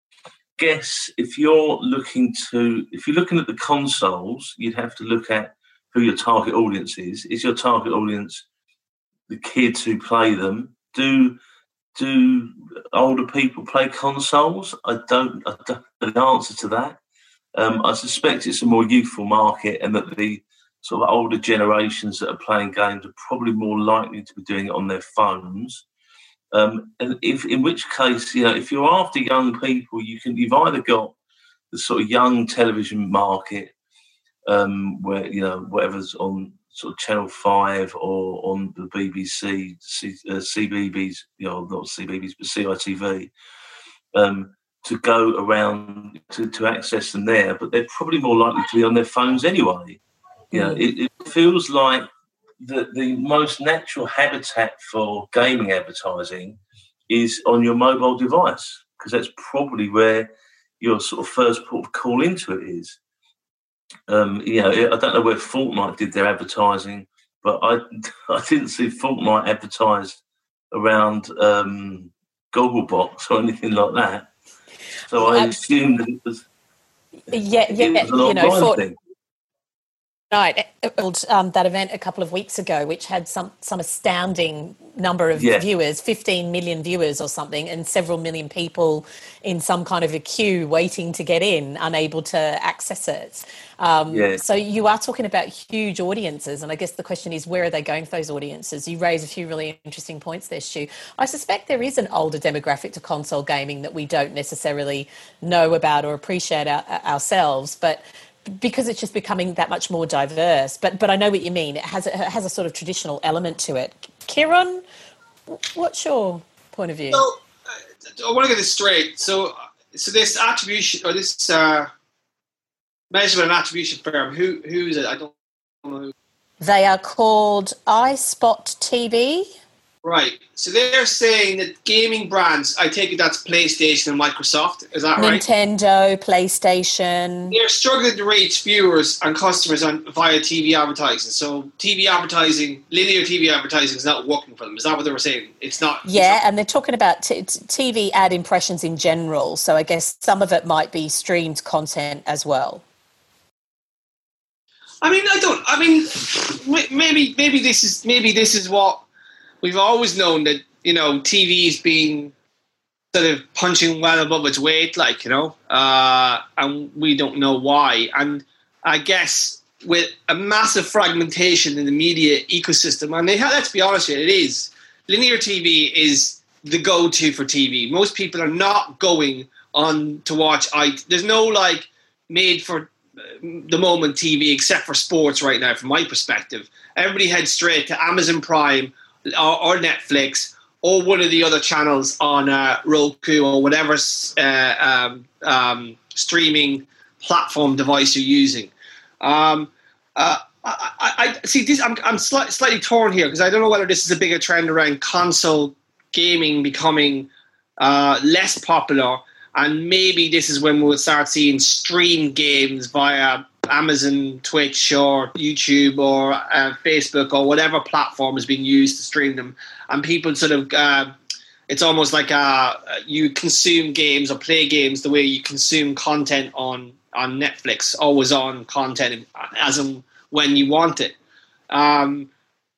Guess if you're looking to, if you're looking at the consoles, you'd have to look at who your target audience is. Is your target audience the kids who play them? Do do older people play consoles? I don't, I don't know the answer to that. Um, I suspect it's a more youthful market, and that the sort of older generations that are playing games are probably more likely to be doing it on their phones. Um, and if, in which case, you know, if you're after young people, you can, you've either got the sort of young television market, um, where, you know, whatever's on sort of Channel five or on the B B C, C, uh, C B B S, you know, not C B B S, but C I T V, um, to go around to, to access them there, but they're probably more likely to be on their phones anyway. You know, it, it feels like the, the most natural habitat for gaming advertising is on your mobile device, because that's probably where your sort of first port of call into it is. Um, you know, I don't know where Fortnite did their advertising, but I I didn't see Fortnite advertised around um, Gogglebox or anything like that. So I assumed that it was, yeah, yeah, it was an you know, online for, thing. night, um, that event a couple of weeks ago, which had some some astounding number of Yeah. viewers, fifteen million viewers or something, and several million people in some kind of a queue waiting to get in, unable to access it. Um, Yeah. So you are talking about huge audiences, and I guess the question is, where are they going for those audiences? You raise a few really interesting points there, Stu. I suspect there is an older demographic to console gaming that we don't necessarily know about or appreciate our, ourselves, but because it's just becoming that much more diverse. But but I know what you mean. It has, it has a sort of traditional element to it. Kieran, what's your point of view? So, uh, I want to get this straight. So, so this attribution, or this uh, measurement and attribution firm, who who is it? I don't know who. They are called iSpot T V. Right. So they're saying that gaming brands, I take it that's PlayStation and Microsoft, is that right? Nintendo, PlayStation. They're struggling to reach viewers and customers on via T V advertising. So T V advertising, linear T V advertising is not working for them. Is that what they were saying? It's not. Yeah, it's not. and they're talking about t- t- T V ad impressions in general. So I guess some of it might be streamed content as well. I mean, I don't. I mean, maybe maybe this is maybe this is what we've always known, that, you know, T V's been sort of punching well above its weight, like, you know, uh, and we don't know why. And I guess with a massive fragmentation in the media ecosystem, and they have, let's be honest here, it is. Linear T V is the go-to for T V. Most people are not going on to watch. I, there's no, like, made for the moment T V except for sports right now, from my perspective. Everybody heads straight to Amazon Prime or, or Netflix or one of the other channels on uh, Roku or whatever uh, um, um, streaming platform device you're using. Um, uh, I, I, I see. This, I'm, I'm sli- slightly torn here because I don't know whether this is a bigger trend around console gaming becoming uh, less popular, and maybe this is when we'll start seeing stream games via Amazon, Twitch, or YouTube, or uh, Facebook, or whatever platform is being used to stream them. And people sort of, uh, it's almost like uh, you consume games or play games the way you consume content on, on Netflix, always on content as and when you want it. Um,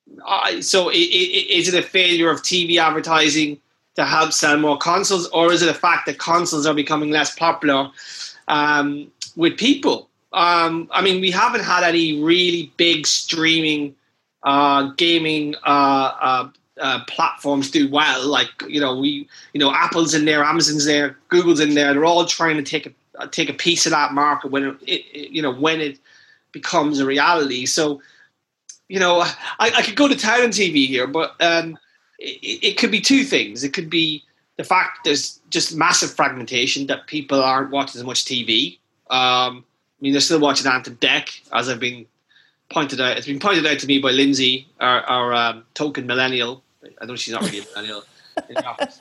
I, so it, it, is it a failure of T V advertising to help sell more consoles, or is it a fact that consoles are becoming less popular um, with people? Um, I mean, we haven't had any really big streaming uh, gaming uh, uh, uh, platforms do well. Like, you know, we, you know, Apple's in there, Amazon's there, Google's in there. They're all trying to take a take a piece of that market when it, it you know, when it becomes a reality. So, you know, I, I could go to town on T V here, but um, it, it could be two things. It could be the fact there's just massive fragmentation, that people aren't watching as much T V. Um, I mean, they're still watching Ant and Dec, as I've been pointed out. It's been pointed out to me by Lindsay, our, our um, token millennial. I know she's not really a millennial in the office.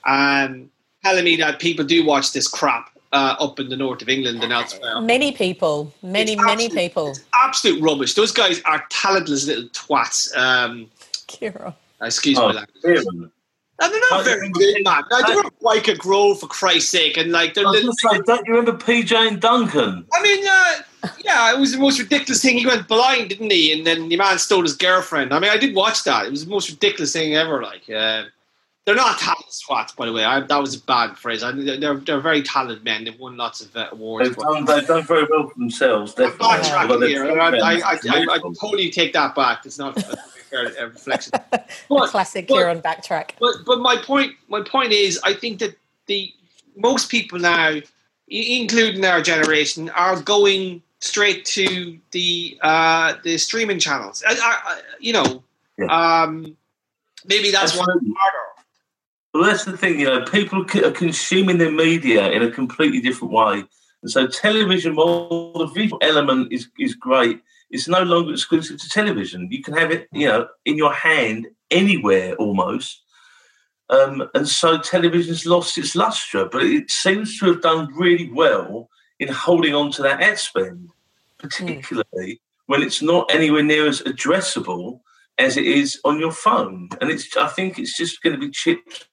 Um, telling me that people do watch this crap uh, up in the north of England and elsewhere. Many people, many, It's many absolute- people. It's absolute rubbish. Those guys are talentless little twats. Um, Kira. excuse Oh, my language. Kieran. And they're not I- very good, man. Now, they were like a Grove, for Christ's sake, and like they're. I was they're- going to say, don't you remember P J and Duncan? I mean, uh, yeah, it was the most ridiculous thing. He went blind, didn't he? And then the man stole his girlfriend. I mean, I did watch that. It was the most ridiculous thing ever. Like, uh, they're not talented twats, by the way. I, that was a bad phrase. I, they're they're very talented men. They've won lots of uh, awards. They've done, they've done very well for themselves, I'm definitely. backtracking Although here. they're I, I, I, friends, I, I totally take that back. It's not a fair uh, reflection. But, Classic but- Kieran backtrack. But but my point my point is, I think that the most people now, i- including our generation, are going straight to the uh, the streaming channels. I, I, you know, Yeah. um, maybe that's one Absolutely. harder. Well, that's the thing, you know, people c- are consuming their media in a completely different way. And so television, while the visual element is, is great, it's no longer exclusive to television. You can have it, you know, in your hand anywhere almost. Um, and so television's lost its lustre, but it seems to have done really well in holding on to that ad spend, particularly when it's not anywhere near as addressable as it is on your phone. And it's, I think it's just going to be chipped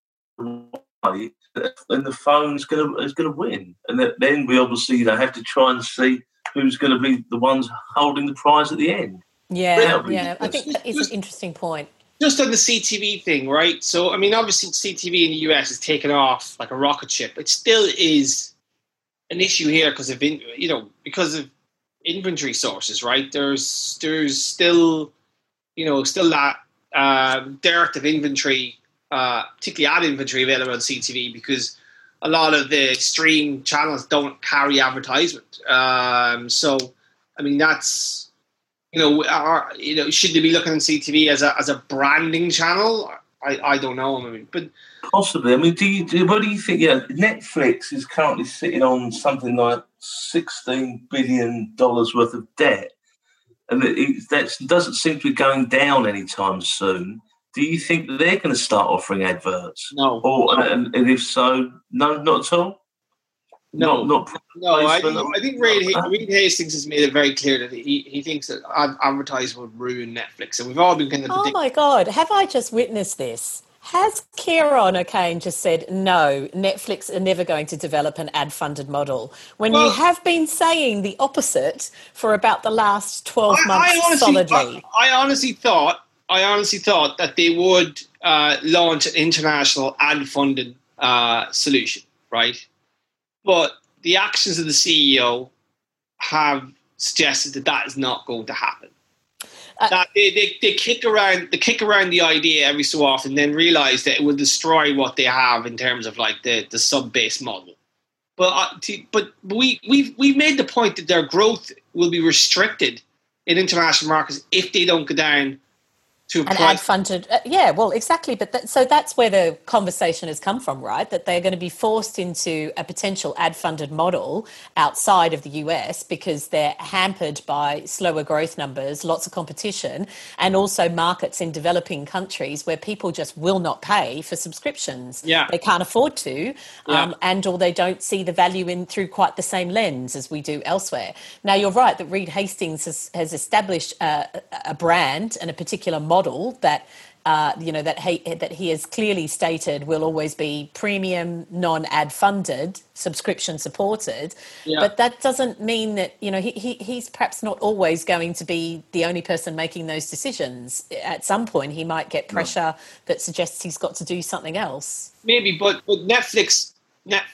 away, and the phone's going to is going to win. And that, then we obviously, you know, have to try and see who's going to be the ones holding the prize at the end. Yeah, yeah. I think that is an interesting point. Just on the C T V thing, right? So, I mean, obviously C T V in the U S has taken off like a rocket ship. It still is an issue here because of, in, you know, because of inventory sources, right? There's there's still, you know, still that uh, dearth of inventory, uh, particularly ad inventory available on C T V because a lot of the stream channels don't carry advertisement. Um, so, I mean, that's, you know, are, you know, should they be looking at C T V as a as a branding channel? I, I don't know. I mean, but possibly. I mean, do you do, what do you think? Yeah, Netflix is currently sitting on something like sixteen billion dollars worth of debt, and it, it, that doesn't seem to be going down anytime soon. Do you think that they're going to start offering adverts? No. Or and, and if so, no, not at all. No, not, not no. I think, I think Reed, Reed Hastings has made it very clear that he, he thinks that advertising would ruin Netflix, and we've all been kind of. Oh my God! Have I just witnessed this? Has Kieran O'Kane just said no? Netflix are never going to develop an ad-funded model when well, you have been saying the opposite for about the last twelve I, months I honestly, solidly. I, I honestly thought. I honestly thought that they would uh, launch an international ad-funded uh, solution, right? But the actions of the C E O have suggested that that is not going to happen. Uh, that they, they, they kick around they kick around the idea every so often, then realise that it will destroy what they have in terms of like the, the sub-based model. But uh, to, but we we've we've made the point that their growth will be restricted in international markets if they don't go down. An ad funded, uh, yeah, well, exactly. But that, so that's where the conversation has come from, right? That they're going to be forced into a potential ad funded model outside of the U S because they're hampered by slower growth numbers, lots of competition, and also markets in developing countries where people just will not pay for subscriptions. Yeah. They can't afford to, yeah. um, and or they don't see the value in through quite the same lens as we do elsewhere. Now, you're right that Reed Hastings has, has established a, a brand and a particular model. That uh, you know that he that he has clearly stated will always be premium, non-ad funded, subscription supported. Yeah. But that doesn't mean that you know he, he he's perhaps not always going to be the only person making those decisions. At some point, he might get pressure no. that suggests he's got to do something else. Maybe, but but Netflix, Net,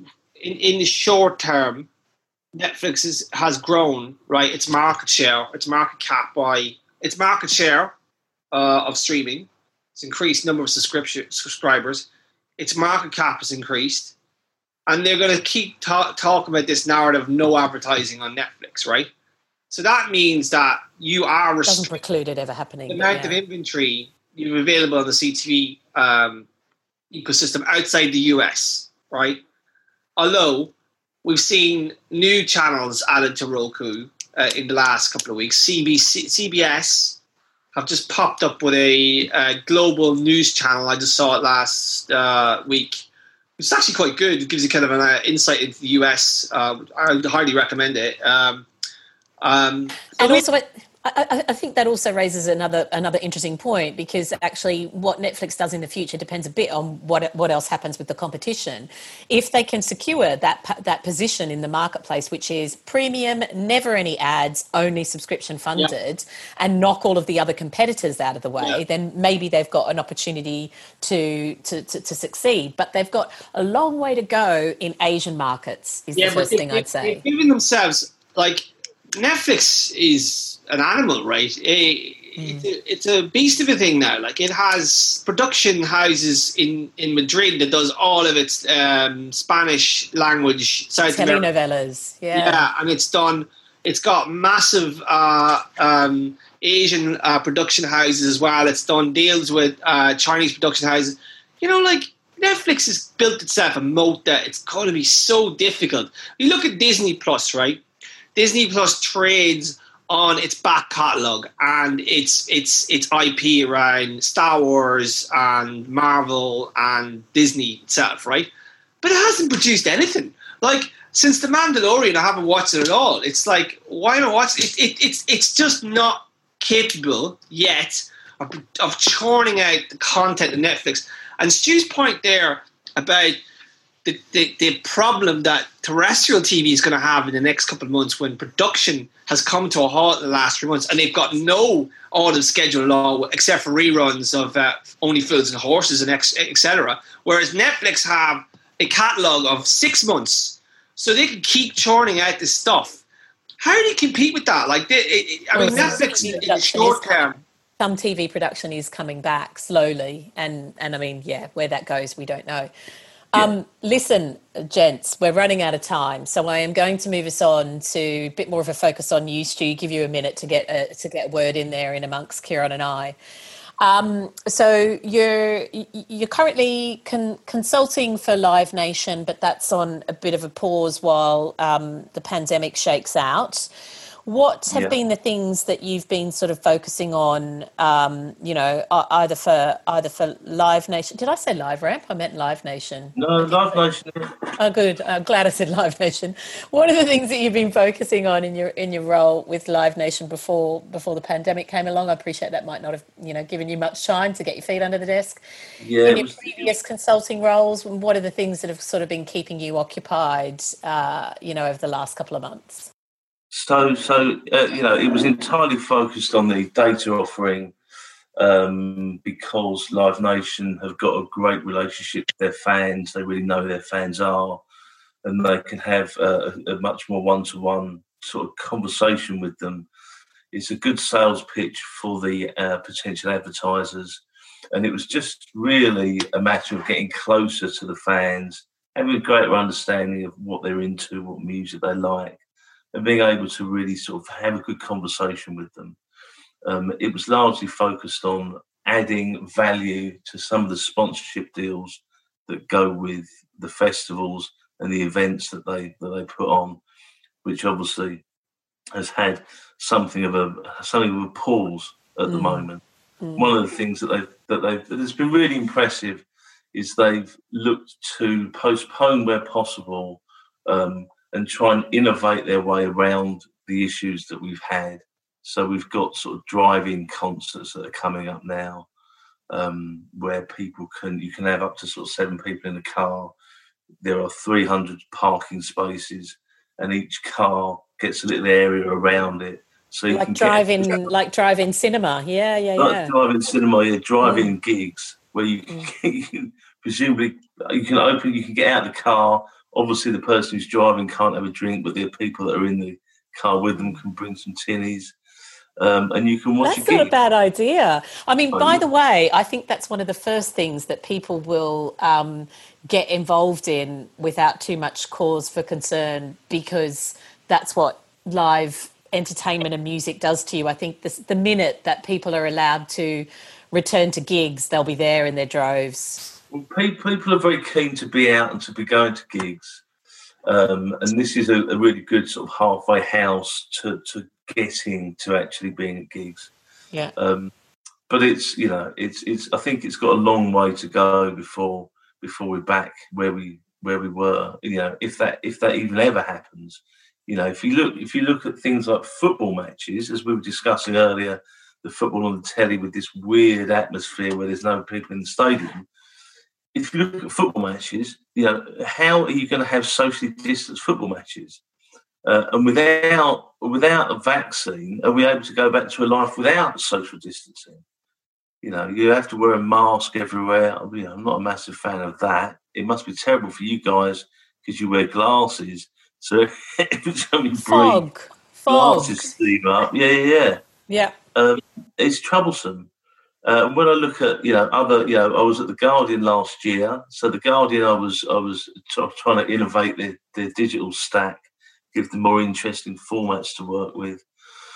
in in the short term, Netflix is, has grown right. Its market share, its market cap by its market share. Uh, of streaming. It's increased number of subscription subscribers. Its market cap has increased. And they're going to keep ta- talking about this narrative of no advertising on Netflix, right? So that means that you are... Rest- doesn't preclude it ever happening. The amount yeah. of inventory you have available on the C T V um, ecosystem outside the U S, right? Although we've seen new channels added to Roku uh, in the last couple of weeks. C B C, C B S... have just popped up with a, a global news channel. I just saw it last uh, week. It's actually quite good. It gives you kind of an uh, insight into the U S. Uh, I would highly recommend it. Um, um, and also, it, I, I think that also raises another another interesting point because actually what Netflix does in the future depends a bit on what what else happens with the competition. If they can secure that that position in the marketplace, which is premium, never any ads, only subscription funded, yeah. and knock all of the other competitors out of the way, yeah. then maybe they've got an opportunity to, to, to, to succeed. But they've got a long way to go in Asian markets, is yeah, the first they, thing they, I'd say. They've given themselves, like, Netflix is an animal, right? A, mm. it's, a, it's a beast of a thing now. Like, it has production houses in, in Madrid that does all of its um, Spanish language South telenovelas, yeah. Yeah, and it's done. It's got massive uh, um, Asian uh, production houses as well. It's done deals with uh, Chinese production houses. You know, like, Netflix has built itself a moat that it's going to be so difficult. You look at Disney Plus, right? Disney Plus trades on its back catalogue and its its its I P around Star Wars and Marvel and Disney itself, right? But it hasn't produced anything. Like, since The Mandalorian, I haven't watched it at all. It's like, why not watch it? it, it it's it's just not capable yet of, of churning out the content of Netflix. And Stu's point there about the, the, the problem that terrestrial T V is going to have in the next couple of months when production has come to a halt in the last three months and they've got no autumn schedule at all except for reruns of uh, Only Fools and Horses and et cetera. Whereas Netflix have a catalogue of six months so they can keep churning out this stuff. How do you compete with that? Like, they, it, I mean, well, Netflix in the short term. Some T V production is coming back slowly and, and I mean, yeah, where that goes, we don't know. Um, yeah. Listen, gents, we're running out of time, so I am going to move us on to a bit more of a focus on you, Stu. Give you a minute to get a, to get a word in there in amongst Kieran and I. Um, so you're you're currently con- consulting for Live Nation, but that's on a bit of a pause while um, the pandemic shakes out. What have yeah. been the things that you've been sort of focusing on, um, you know, either for either for Live Nation? Did I say Live Ramp? I meant Live Nation. No, Live Nation. Oh, good. I'm glad I said Live Nation. What are the things that you've been focusing on in your in your role with Live Nation before before the pandemic came along? I appreciate that might not have, you know, given you much time to get your feet under the desk. Yeah. In your was, previous consulting roles, what are the things that have sort of been keeping you occupied, uh, you know, over the last couple of months? So, so uh, you know, it was entirely focused on the data offering um, because Live Nation have got a great relationship with their fans. They really know who their fans are, and they can have a, a much more one-to-one sort of conversation with them. It's a good sales pitch for the uh, potential advertisers, and it was just really a matter of getting closer to the fans, having a greater understanding of what they're into, what music they like, and being able to really sort of have a good conversation with them. Um, it was largely focused on adding value to some of the sponsorship deals that go with the festivals and the events that they that they put on, which obviously has had something of a something of a pause at mm. the moment. Mm. One of the things that they've that they've that has been really impressive is they've looked to postpone where possible. Um, and try and innovate their way around the issues that we've had. So we've got sort of drive-in concerts that are coming up now, um, where people can, you can have up to sort of seven people in a car. There are three hundred parking spaces and each car gets a little area around it. So you like can drive-in, get, like drive-in cinema. Yeah, yeah, like yeah. Drive-in cinema, yeah, drive-in mm. gigs where you can, mm. you can presumably, you can open, you can get out of the car. Obviously, the person who's driving can't have a drink, but the people that are in the car with them can bring some tinnies, um, and you can watch. That's a gig. Not a bad idea. I mean, oh, by yeah. the way, I think that's one of the first things that people will um, get involved in without too much cause for concern, because that's what live entertainment and music does to you. I think this, the minute that people are allowed to return to gigs, they'll be there in their droves. Well, people are very keen to be out and to be going to gigs, um, and this is a, a really good sort of halfway house to, to getting to actually being at gigs. Yeah. Um, but it's you know it's it's I think it's got a long way to go before before we're back where we where we were. You know, if that if that even ever happens. You know, if you look if you look at things like football matches, as we were discussing earlier, the football on the telly with this weird atmosphere where there's no people in the stadium. If you look at football matches, you know, how are you going to have socially distanced football matches? Uh, and without without a vaccine, are we able to go back to a life without social distancing? You know, you have to wear a mask everywhere. You know, I'm not a massive fan of that. It must be terrible for you guys because you wear glasses. So every time you Fog. breathe, Fog. glasses steam up. Yeah, yeah, yeah. Yeah. Um, it's troublesome. Uh, when I look at, you know, other, you know, I was at the Guardian last year. So the Guardian, I was, I was t- trying to innovate their, their digital stack, give them more interesting formats to work with,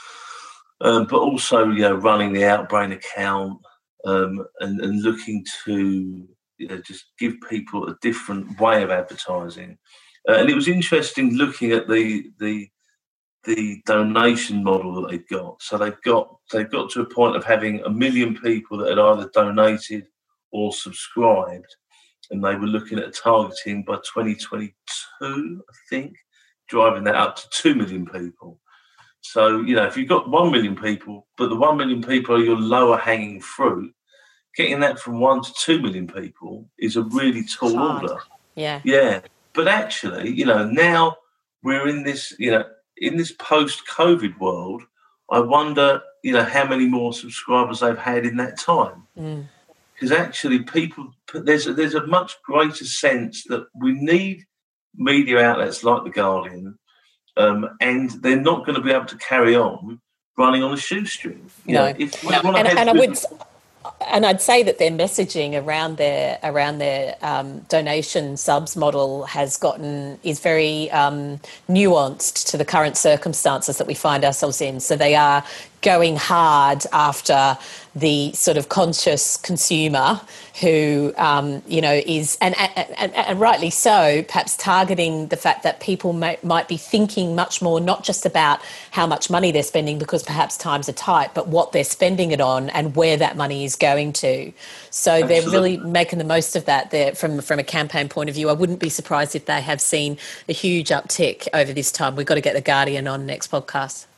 um, but also, you know, running the Outbrain account um, and, and looking to, you know, just give people a different way of advertising. Uh, and it was interesting looking at the the. the donation model that they've got. So they've got they've got to a point of having a million people that had either donated or subscribed, and they were looking at targeting by twenty twenty-two, I think, driving that up to two million people. So, you know, if you've got one million people, but the one million people are your lower hanging fruit, getting that from one to two million people is a really tall order. Yeah. Yeah. But actually, you know, now we're in this, you know, in this post-COVID world, I wonder, you know, how many more subscribers they've had in that time. Because mm. actually people, there's a, there's a much greater sense that we need media outlets like The Guardian, um, and they're not going to be able to carry on running on a shoestring. You no. know, if we no. want to and, have and I good, would... And I'd say that their messaging around their around their um, donation subs model has gotten is very um, nuanced to the current circumstances that we find ourselves in. So they are going hard after the sort of conscious consumer who, um, you know, is, and, and, and rightly so, perhaps targeting the fact that people may, might be thinking much more, not just about how much money they're spending because perhaps times are tight, but what they're spending it on and where that money is going to. So Absolutely. They're really making the most of that there from, from a campaign point of view. I wouldn't be surprised if they have seen a huge uptick over this time. We've got to get The Guardian on next podcast.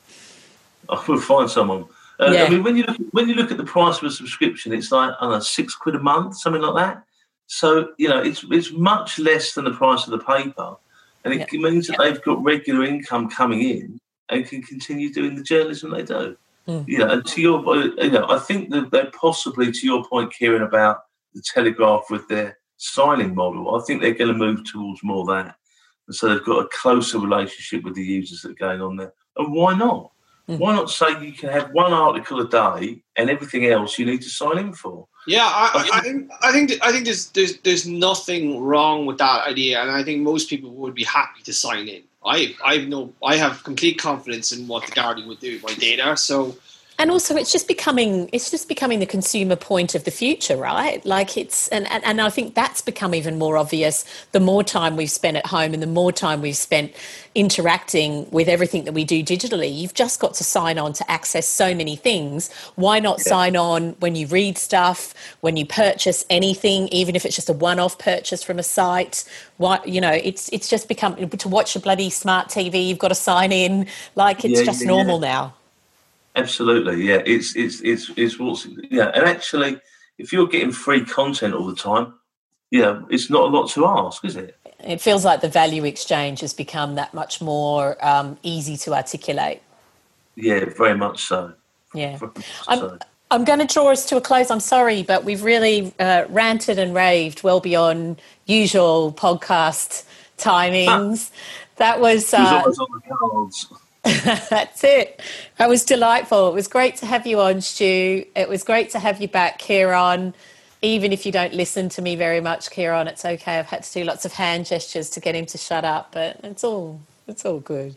I will find someone. Uh, yeah. I mean, when you look when you look at the price of a subscription, it's like I don't know, six quid a month, something like that. So you know, it's it's much less than the price of the paper, and it yeah. means that yeah. they've got regular income coming in and can continue doing the journalism they do. Mm. You know, and to your, you know, I think that they're possibly, to your point, Kieran, about the Telegraph with their signing model. I think they're going to move towards more that, and so they've got a closer relationship with the users that are going on there. And why not? Why not say you can have one article a day and everything else you need to sign in for? Yeah, I, I think I think I think there's, there's there's nothing wrong with that idea, and I think most people would be happy to sign in. I I no I have complete confidence in what The Guardian would do with my data. So. And also, it's just becoming it's just becoming the consumer point of the future, right? Like it's and, and, and I think that's become even more obvious the more time we've spent at home and the more time we've spent interacting with everything that we do digitally. You've just got to sign on to access so many things. Why not yeah. sign on when you read stuff, when you purchase anything, even if it's just a one-off purchase from a site? Why, you know, it's it's just become to watch a bloody smart T V. You've got to sign in. Like it's yeah, just yeah, normal yeah. now. Absolutely, yeah. It's it's it's it's what's yeah. And actually, if you're getting free content all the time, yeah, it's not a lot to ask, is it? It feels like the value exchange has become that much more um, easy to articulate. Yeah, very much so. Yeah, much I'm so. I'm going to draw us to a close. I'm sorry, but we've really uh, ranted and raved well beyond usual podcast timings. That was. Uh, it was always on the cards. That's it. That was delightful. It was great to have you on, Stu. It was great to have you back, Kieran. Even if you don't listen to me very much, Kieran, it's okay. I've had to do lots of hand gestures to get him to shut up, but it's all it's all good.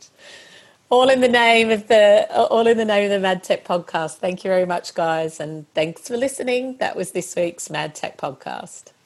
All in the name of the all in the name of the Mad Tech Podcast. Thank you very much, guys, and thanks for listening. That was this week's Mad Tech Podcast.